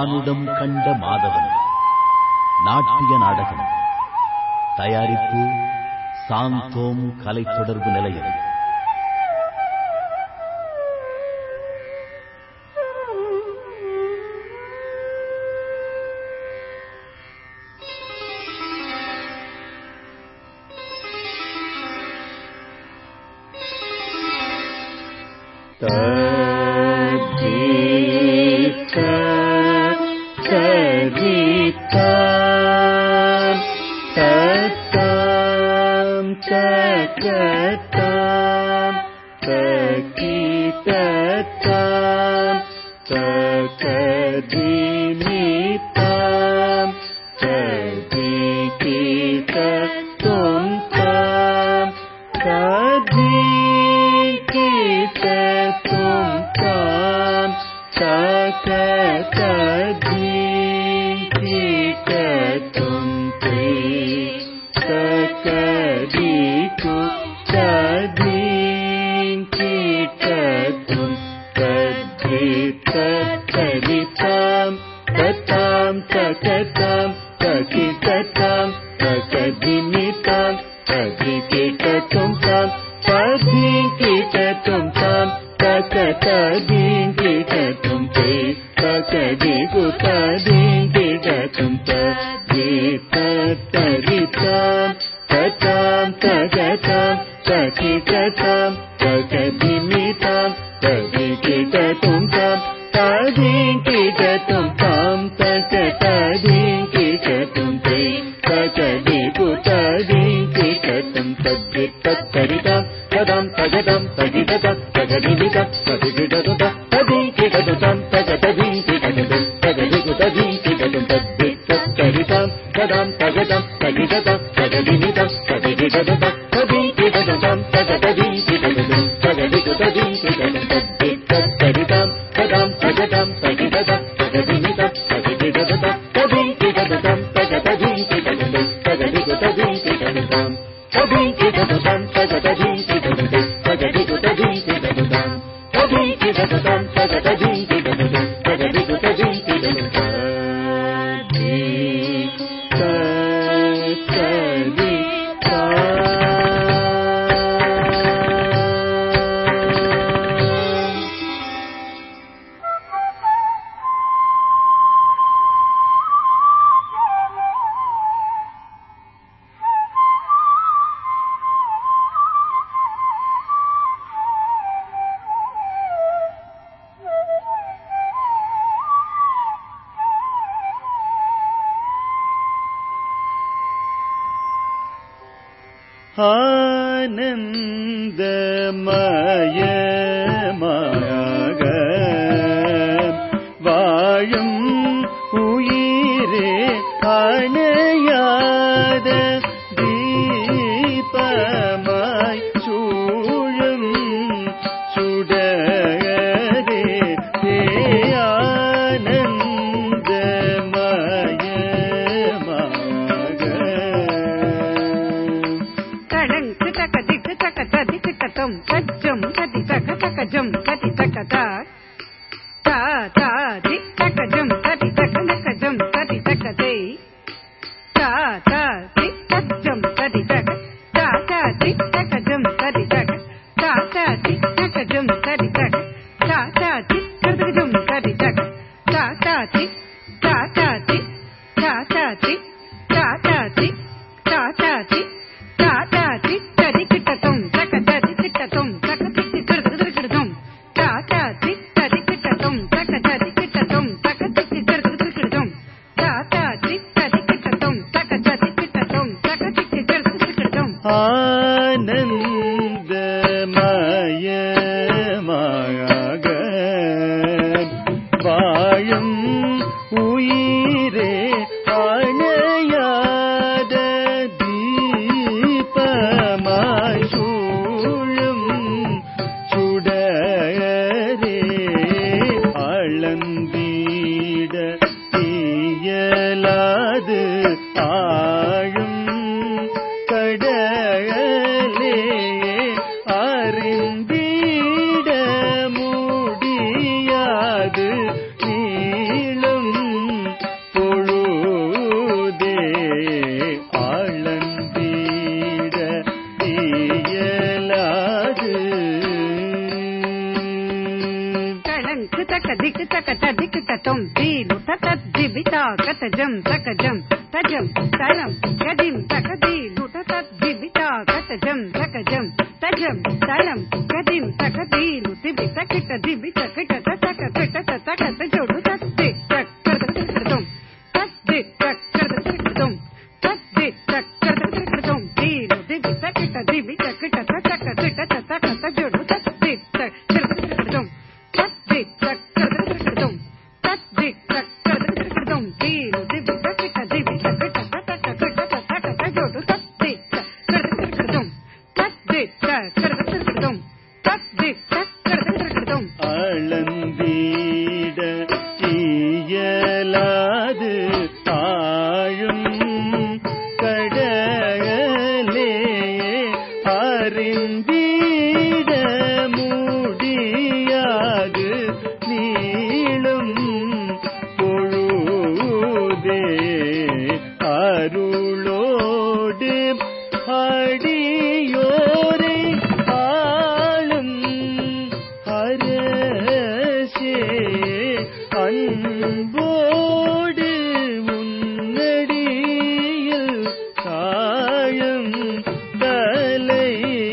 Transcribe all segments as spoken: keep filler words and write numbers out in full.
மானுடம் கண்ட மாதவன். நாட்டிய நாடகம். தயாரிப்பு சாந்தோம் கலை தொடர்பு நிலையம். ஆனந்தமயமாக வாழும் உயிரே அணையாத தீபமாய் சூழும் சுடரே ஆனந்தமயமாக கஜம் கதி தக தகஜம் கதி தக தா தா தா தி தகஜம் கதி தக நகஜம் கதி தக தே தா தா தி தகஜம் கதி தக தா தா தி தகஜம் கதி தக தா தா தி தகஜம் கதி தக தா தா தி தகஜம் கதி தக தா தா தி தா தா தி தா தா தி தா தா தி தா தா தி தா தா தி கதி கிட்டதும் தக ததி கிட்டதும் தக தி கிட்டதும் தா தா தி கதி கிட்டதும் தக ததி கிட்டதும் தக தி கிட்டதும் தா தா தி கதி கிட்டதும் தக ததி கிட்டதும் தக தி கிட்டதும் ஆனந்தமயமாக வாழும் உயிரே அணையாத தீபமாய் சூழும் சுடரே அளந்தீட இயலாது ஆழும் கடலே திமிதா கதஜம் தகஜம் தஜம் தலம் கதிம் தகதீலு தத் திமிதா கதஜம் தகஜம் தஜம் தலம் கதிம் தகதீலு திமிதா கிட்ட திமிதா கிட்ட தக கிட்ட தக ஜோடு தத்தி தக் கர்தம் தத்தி தக் கர்தம் தத்தி தக் கர்தம் தீலு திமிதா கிட்ட திமிதா கிட்ட தக கிட்ட தக ஜோடு தத்தி தக் கர்தம் தத்தி தக் கர்தம் தத்தி தக் கர்தம் தீலு திமிதா கிட்ட திமிதா கிட்ட தக கிட்ட தக ஜோடு தத்தி தக் கர்தம் தத்தி தக் கர்தம் தத்தி தக் கர்தம் அளந்தீட இயலாது ஆழும் கடலே அறிந்தீட முடியாது நீளும் பொழுதே அருளோடு அடியோரை ஆளும் அரசே அன்போடு முன்னடியில் காயம் தலை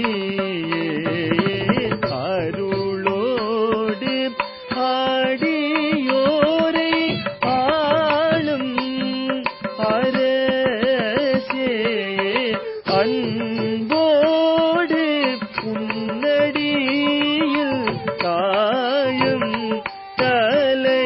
அருளோடு ஆடியோரை ஆளும் அரசே அன்போடு முன்னடியில் காயம் தலை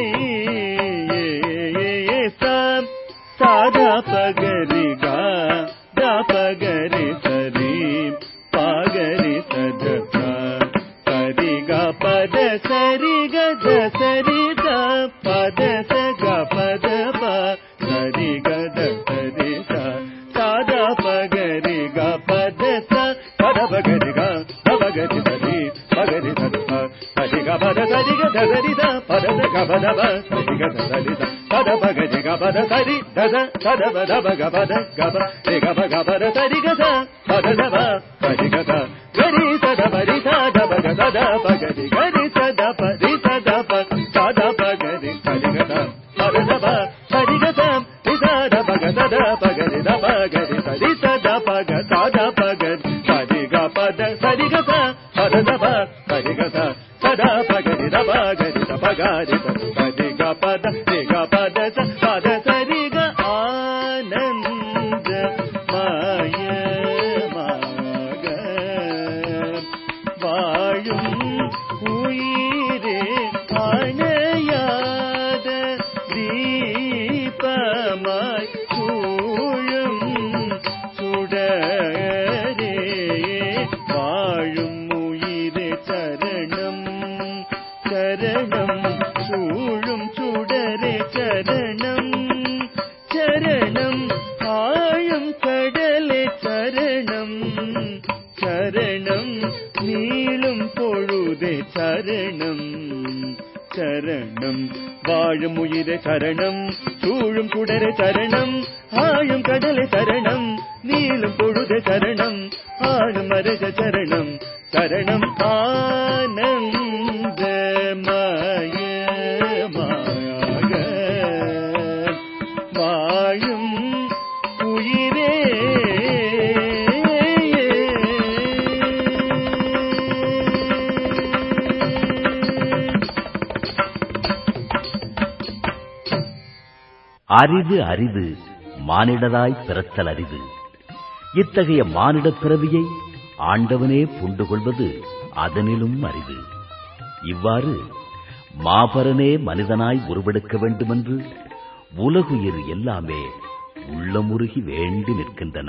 சாதா பகரிகா தா பகரி சரி பகரி சதா சரிகா பத சரிக த சரிக பத சக பத ப சரிக த சரிக சாதா பகரிகா பத ச பத பகரிகா பகரி சரி பகரி சதா சரிகா பத சரிக த சரித பத சக பத ப சரிக த சரித பத பகரிகா பத சரி தத பத பத பக பத கப ரிக பக பத சரிக த பத தப சரிக த கரி சத பரி சத பக சத பகரி கரி சத பரி சத ப சத பகரி சரிக த பத தப சரிக த ரிசத பக சத பகரி த பகரி சரி சத பக சத பகரி சரிக பத சரிக த பத தப சரிக த சத பகரி த பகரி த பகரி த சரிக பத ரிக பத ச பத சரிக ஆனந்த மயமாக வாழும் உயிரே அணையாத தீபமாய் சூழும் சுடரே வாழும் உயிரே சரணம் சரணம் சூழும் சுடரே சரணம் சரணம் ஆழும் கடலே சரணம் சரணம் நீளும் பொழுதே சரணம் சரணம் வாழும் உயிரே சரணம் சூழும் சுடரே சரணம் ஆழும் கடலே சரணம் நீளும் பொழுதே சரணம் ஆழும் அரச சரணம் சரணம் ஆனந்தமயமாக வாழும் உயிரே அரிது அரிது மானிடராய் பிறத்தல் அரிது. இத்தகைய மானிடப் பிறவியை ஆண்டவனே புண்டு கொள்வது அதனிலும் அரிது. இவ்வாறு மாபரனே மனிதனாய் உருவெடுக்க வேண்டுமென்று உலகுயிர் எல்லாமே உள்ளமுருகி வேண்டி நிற்கின்றன.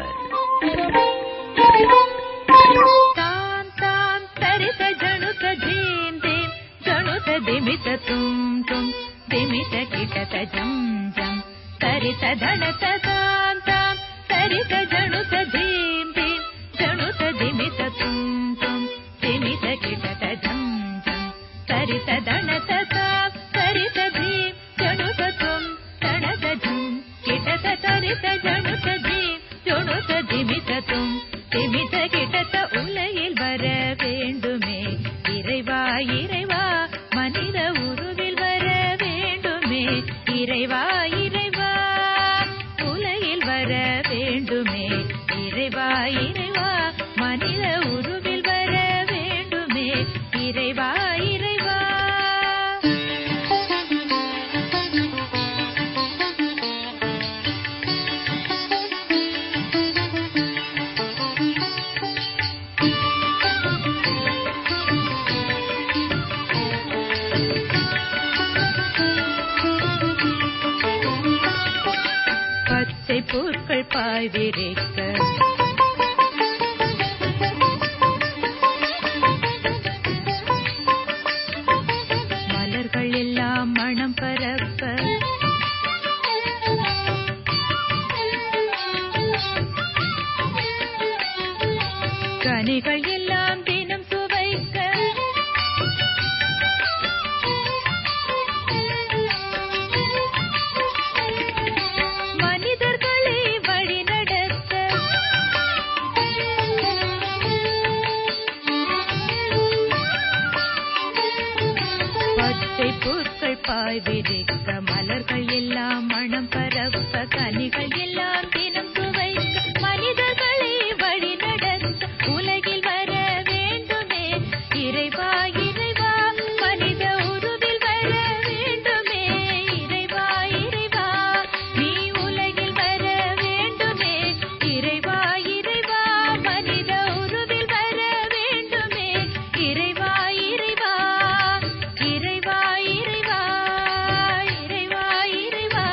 ದಿಮಿತ ತುಂ ತುಂ ದಿಮಿತ ಕಿಟತ ಜಂ ಜಂ ಸರಿತ ಧಣತ ತಾಂ ತಾಂ ಸರಿತ ಜಣುತ ಧೀಂ ಧೀಂ ಜಣುತ ದಿಮಿತ ತುಂ ತುಂ ದಿಮಿತ ಕಿಟತ ಜಂ ಜಂ ಸರಿತ ಧಣತ ತಾಂ ಸರಿತ ಧೀಂ ಜಣುತ ತುಂ ಧಣತ ಝಂ ಕಿಟತ ಸರಿತ ಜಣುತ ಧೀಂ ಜಣುತ ದಿಮಿತ ತುಂ ದಿಮಿತ ಕಿಟತ உலகில் வர வேண்டுமே இறைவா இறைவா மனித உருவில் வர வேண்டுமே இறைவா இறைவா இறைவா இறைவா மனித உருவில் வர வேண்டுமே இறைவா இறைவா. பச்சை பூக்கள் பாய் விரிக்க மலர்கள் எல்லாம் மணம் பரப்ப கனிகள் எல்லாம் தினம் சுவைக்க மனிதர்களை வழி நடத்த பச்சை பூக்கள் பாய் விரிக்க மலர்கள் எல்லாம் மணம் பரப்ப கனிகள் எல்லாம் தினம் சுவைக்க மனிதர்களை வழி நடத்த உலகில் வர வேண்டுமே இறைவா இறைவா மனித உருவில் வர வேண்டுமே இறைவா இறைவா நீ உலகில் வர வேண்டுமே இறைவா இறைவா மனித உருவில் வர வேண்டுமே இறைவா இறைவா இறைவா இறைவா இறைவா இறைவா.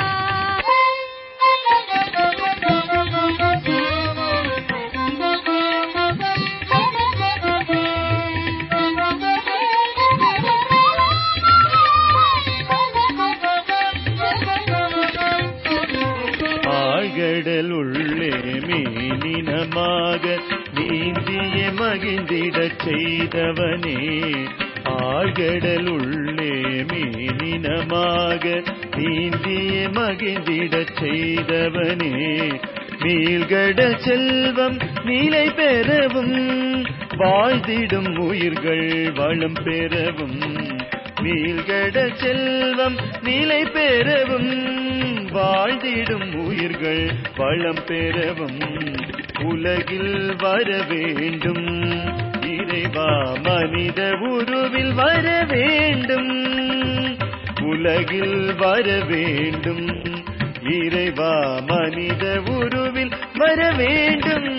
ஆழ்கடல் உள்ளே மீனினமாக நீந்திய மகிழ்ந்திடச் செய்தவனே ஆழ்கடல் உள்ளே மீனினமாக நீந்திய மகிழ்ந்திடச் செய்தவனே நீள்கடல் செல்வம் நிலை பெறவும் வாழ்ந்திடும் உயிர்கள் வளம் பெறவும் நீள்கடல் செல்வம் நிலை பெறவும் வாழ்ந்திடும் உயிர்கள் வளம் பெறவும் உலகில் வர வேண்டும் இறைவா மனித உருவில் வர வேண்டும் உலகில் வர வேண்டும் இறைவா மனித உருவில் வர வேண்டும்.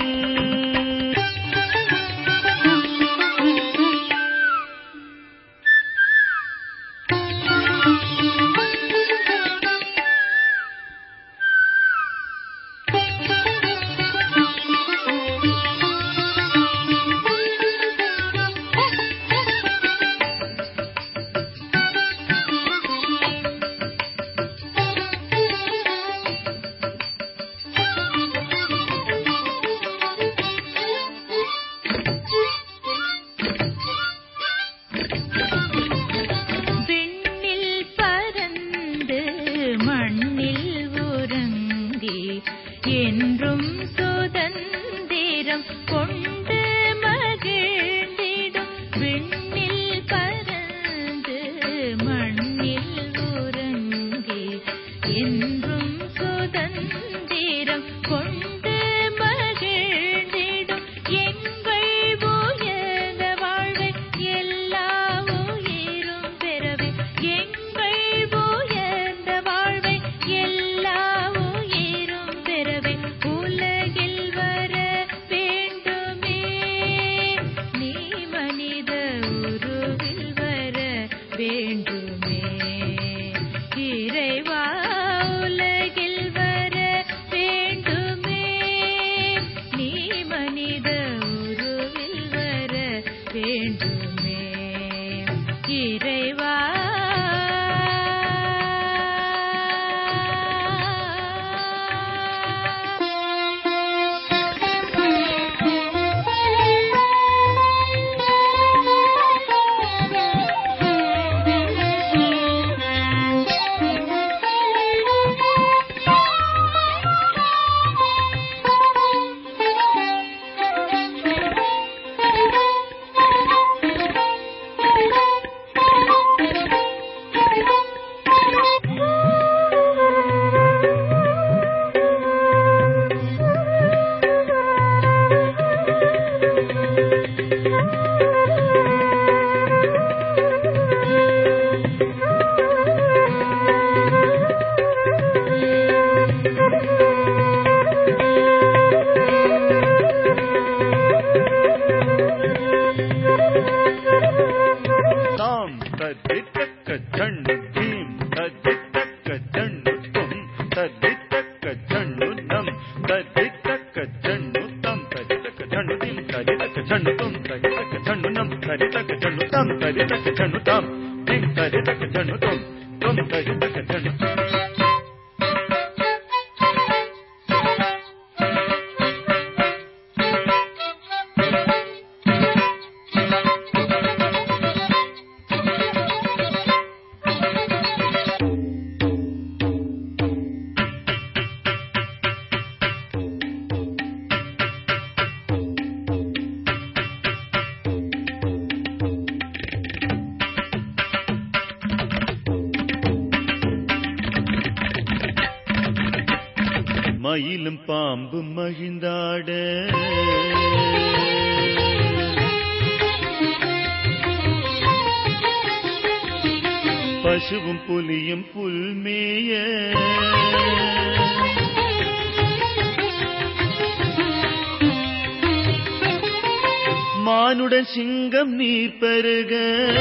ஜண்ணு தம் தரி தக்க ஜண்ணு திம் தரி தக்க ஜண்ணு தும் தரி தக்க ஜண்ணு நம் தரி தக்க ஜண்ணு தம் தரி தக்க ஜண்ணு தாம் திம் தரி தக்க ஜண்ணு தும் தும் தரி தக்க ஜண்ணு. மயிலும் பாம்பும் மகிழ்ந்தாட பசுவும் புலியும் புல்மேய மானுடன் சிங்கம் நீர் பருக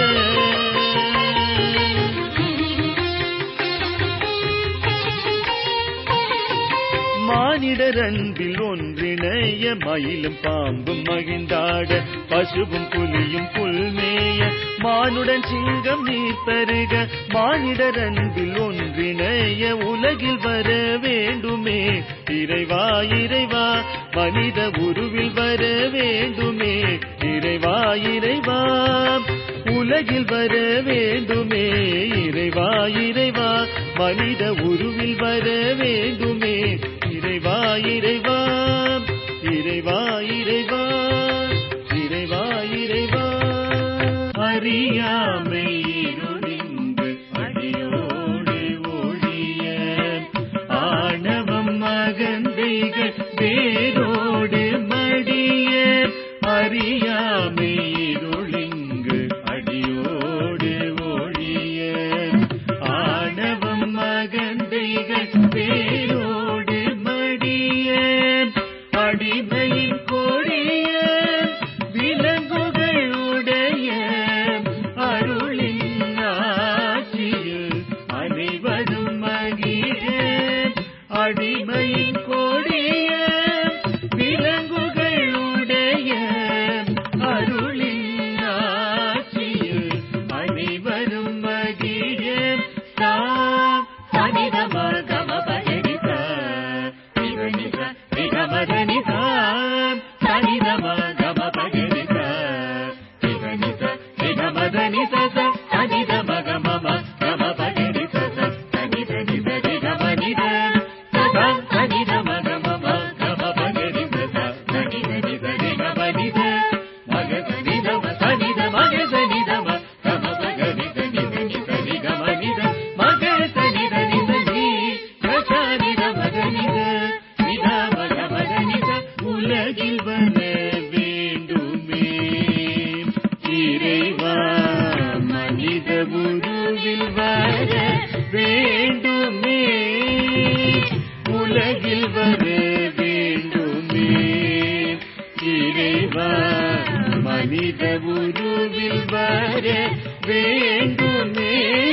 மானிடர் அன்பில் ஒன்றிணைய மயிலும் பாம்பும் மகிழ்ந்தாட பசுவும் புலியும் புல்மேய மானுடன் சிங்கம் நீர் பருக மானிடர் அன்பில் ஒன்றிணைய உலகில் வர வேண்டுமே இறைவா இறைவா மனித உருவில் வர வேண்டுமே இறைவா இறைவா உலகில் வர வேண்டுமே இறைவா இறைவா மனித உருவில் வர வேண்டுமே இறைவா இறைவா இறைவா இறைவா இறைவா இறைவா. அறியாமை இருளிந்து அடியோடு ஒழிய ஆணவம் அகந்தைகள் வேரோடு மடிய அறியாமை இருளிங்கு அடியோடு ஒழிய ஆணவம் அகந்தைகள் வேரோடு அடிமையின் கொடிய விலங்குகளுடைய அருளின் ஆட்சியில் அனைவரும் மகிழ அடிமையின் கொடிய விலங்குகளுடைய அருளின் ஆட்சியில் அனைவரும் மகிழ சாம் சனிதம கம பகரித மதனித சனிதம கம பகரித நிகனித நிக மதனித சனிதம கம கம பகரித சனித நித நிக மனித சதா சனிதம கம கம பகரித சனித நித நிக மனித மக சனிதம சனித மக சனிதம கம பகரித நித நித நிக மனித மக சனித நித நீ சனித மகனித உலகில் வர வேண்டுமே இறைவா மனித உருவில் வர வேண்டுமே உலகில் வர வேண்டுமே இறைவா மனித உருவில் வர வேண்டுமே.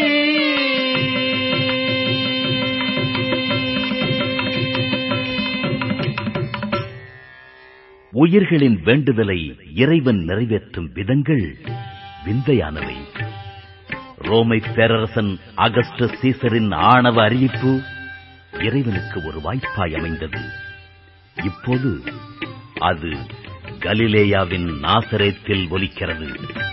உயிர்களின் வேண்டுதலை இறைவன் நிறைவேற்றும் விதங்கள் விந்தையானவை. ரோமை பேரரசன் அகஸ்டஸ் சீசரின் ஆணவ அறிவிப்பு இறைவனுக்கு ஒரு வாய்ப்பாய் அமைந்தது. இப்போது அது கலிலேயாவின் நாசரேத்தில் ஒலிக்கிறது.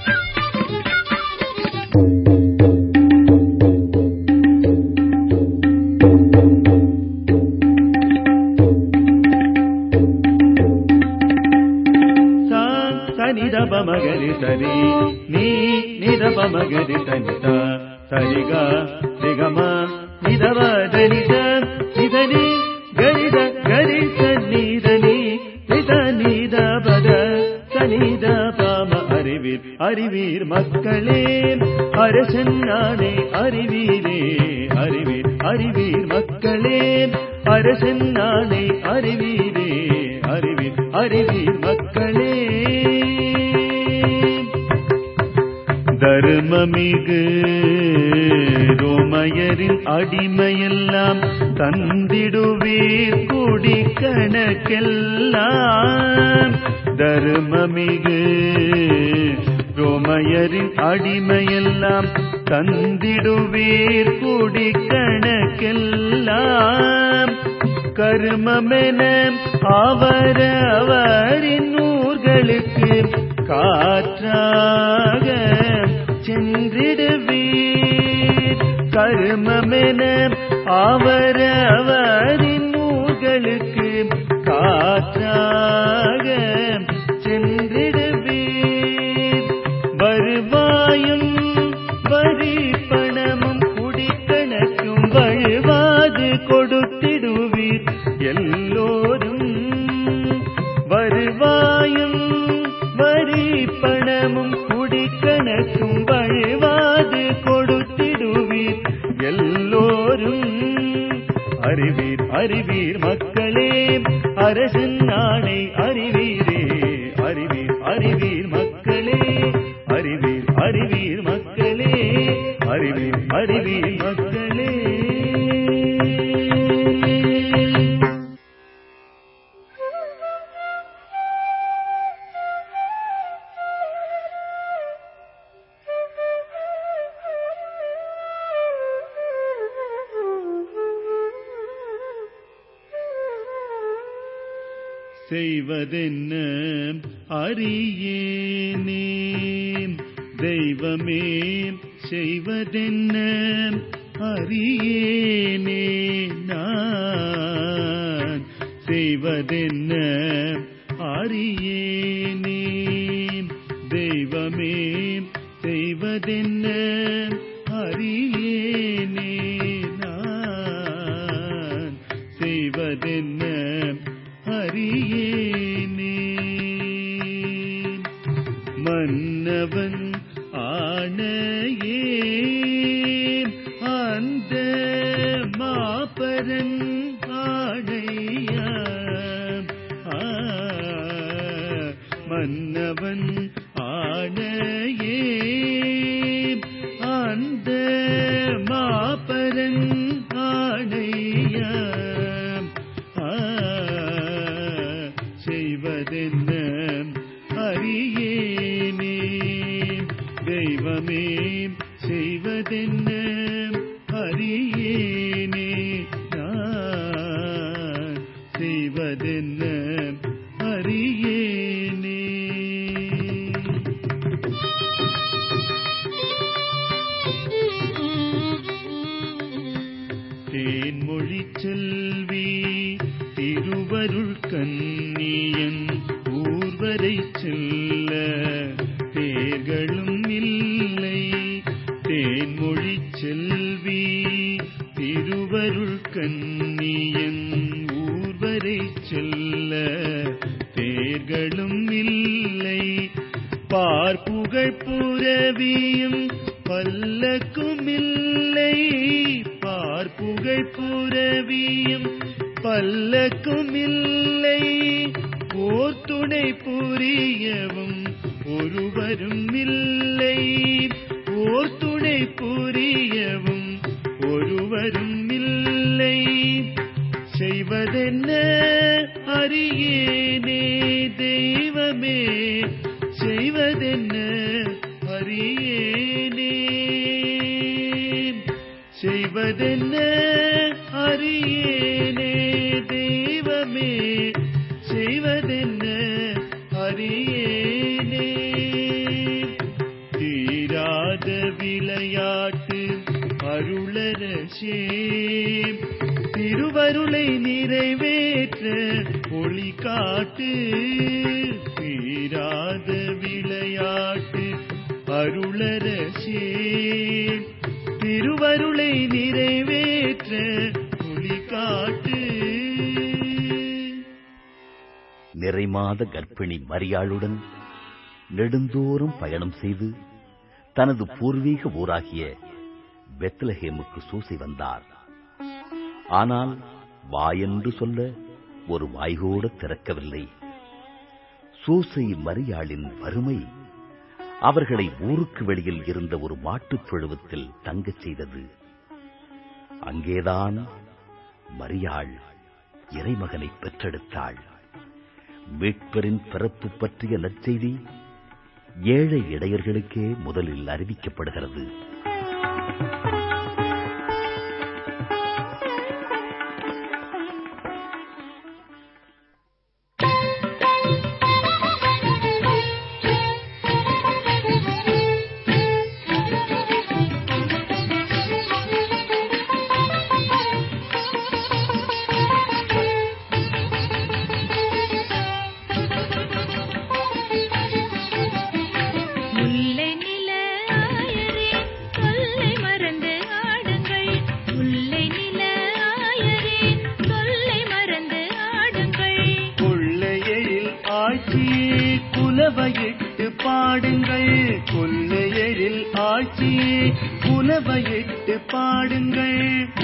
நிதப மகரி சரி நீ நிதப மகரி தனித சரிக நிகம நிதவ தனித நிதனி கரித கரி சன்னிதனி நித நித பத சனித பாம அறிவீர் அறிவீர் மக்களே அரசன் நானே அறிவீரே அறிவீர் அறிவீர் மக்களே அரசன் நானே அறிவீரே அறிவீர் அறிவீர் மக்களே. தருமமிகு ரோமையரின் அடிமையெல்லாம் தந்திடுவீர் குடி கணக்கெல்லாம். தருமமிகு ரோமையரின் அடிமையெல்லாம் தந்திடுவீர் குடி கணக்கெல்லாம். கருமமென அவரவரின் ஊர்களுக்கு காற்றாக சென்றிடுவீர். கருமமென அவரவரின் ஊர்களுக்கு காற்றாக சென்றிடுவீர். வருவாயும் வரி பணமும் குடிக்கணக்கும் வழுவாது கொடுத்திடுவீர் எல்லோரும். வருவாயும் வரி பணமும் குடிக்கணக்கும் வழுவாது கொடுத்திடுவீர் எல்லோரும். அறிவீர் அறிவீர் மக்களே அரசன் நாணை அறிவீரே. அறிவீர் அறிவீர் மக்களே அறிவீர் அறிவீர் மக்களே அறிவீர் அறிவீர் மக்களே. செய்வதென்ன அறியேனே தெய்வமே, செய்வதென்ன அறியேனே நான். செய்வதென்ன அறியேனே தெய்வமே, செய்வதென்ன அறியேனே நான். செய்வதென்ன அறியேனே. மன்னவன் ஆணையே அந்த மாபரன் ஆணையா. மன்னவன் ஆணையே அந்த மாபரன் ஆணையா. செய்வதென்ன அறியேனே தெய்வமே, செய்வதென்ன அறியேனே நான். செய்வதென்ன அறியேனே. தேன்மொழி செல்வி திருவருள் கண்ணியன் ஊர்வரை செல்ல தேர்களும் இல்லை. தேன்மொழி செல்வி திருவருள் கண்ணியன் ஊர்வரை செல்ல தேர்களும் இல்லை. பார்ப்புகழ் புரவியும் பல்லக்கும் இல்லை. பார்ப்புகழ் புரவியும் பல்லக்கும் இல்லை. ஓர் துணை புரியவும் ஒருவரும் இல்லை. ஓர் துணை புரியவும் ஒருவரும் இல்லை. செய்வதென்ன அறியேனே தெய்வமே, செய்வதென்ன அறியேனே. செய்வதென்ன அறியேனே தெய்வமே, செய்வதென்ன அறியேனே. தீராத விளையாட்டு அருளரசே, திருவருளை நிறைவேற்ற ஒளி காட்டு. தீராத விளையாட்டு அருளரசே, திருவருளை நிறைவேற்ற ஒளி காட்டு. நிறைமாத கர்ப்பிணி மரியாளுடன் நெடுந்தோறும் பயணம் செய்து தனது பூர்வீக ஊராகிய பெத்லஹேமுக்கு சூசி வந்தார். ஆனால் வாயென்று சொல்ல ஒரு வாய்கூட திறக்கவில்லை. சூசை மரியாளின் வறுமை அவர்களை ஊருக்கு வெளியில் இருந்த ஒரு மாட்டுத் தொழுவத்தில் தங்கச் செய்தது. அங்கேதான் மரியாள் இறைமகனை பெற்றெடுத்தாள். மீட்பரின் பிறப்பு பற்றிய நற்செய்தி ஏழை இடையர்களுக்கே முதலில் அறிவிக்கப்படுகிறது. புலவையிட்டு பாடுங்கள், கொல்லையரில் ஆட்சியே புலவையிட்டு பாடுங்கள்.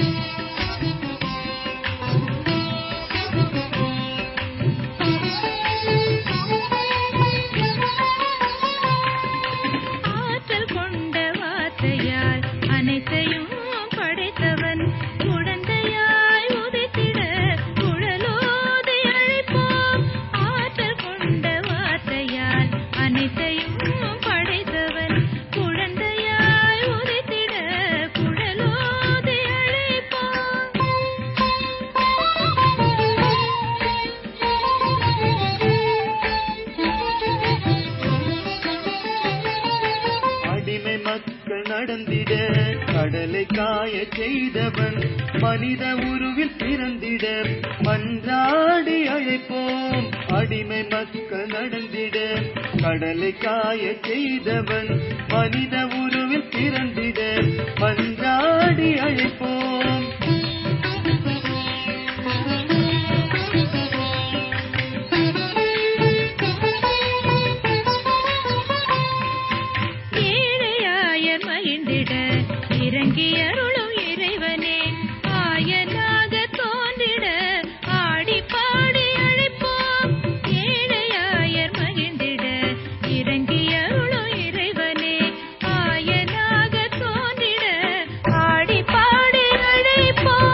ஆற்றல் கொண்ட வார்த்தையால் அனைத்தையும் படைத்தவன் குழந்தையாய் உதித்திட குழலோதி அழைப்போம். ஆற்றல் கொண்ட வார்த்தையால் அனைத்தையும் படைத்தவன் குழந்தையாய் உதித்திட குழலோதி அழைப்போம். அடிமை மக்கள் நடந்திட கடலை காய செய்தவன் மனித உருவில் பிறந்திட மன்றாடி அழைப்போம். அடிமை மக்கள் நடந்திட கடலை காய செய்தவன் மனித உருவில் பிறந்திட மன்றாடி அழைப்போம். ஏழையாயர் மகிழ்ந்திட இறங்கி அருளும் இறைவனே ஆயனாக தோன்றிட ஆடி பாடி அழைப்போம். ஏழையாயர் மகிழ்ந்திட இறங்கி அருளும் இறைவனே ஆயனாக தோன்றிட ஆடி பாடி அழைப்போம்.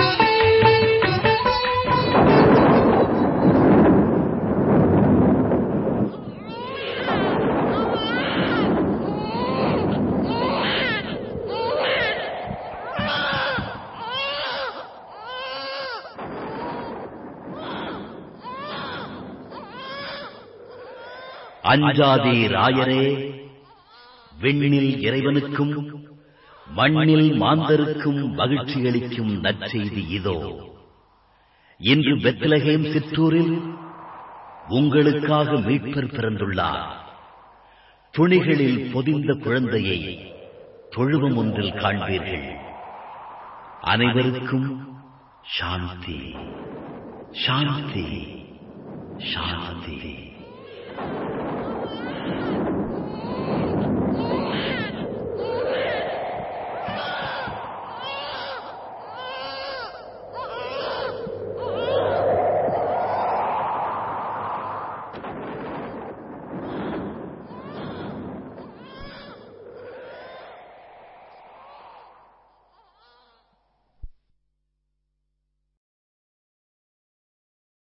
அஞ்சாதே ராயரே, விண்ணில் இறைவனுக்கும் மண்ணில் மாந்தருக்கும் மகிழ்ச்சியளிக்கும் நற்செய்தி இதோ. இன்று பெத்லகேம் சிற்றூரில் உங்களுக்காக மீட்பர் பிறந்துள்ளார். துணிகளில் பொதிந்த குழந்தையை தொழுவம் ஒன்றில் காண்பீர்கள். அனைவருக்கும் சாந்தி, சாந்தி.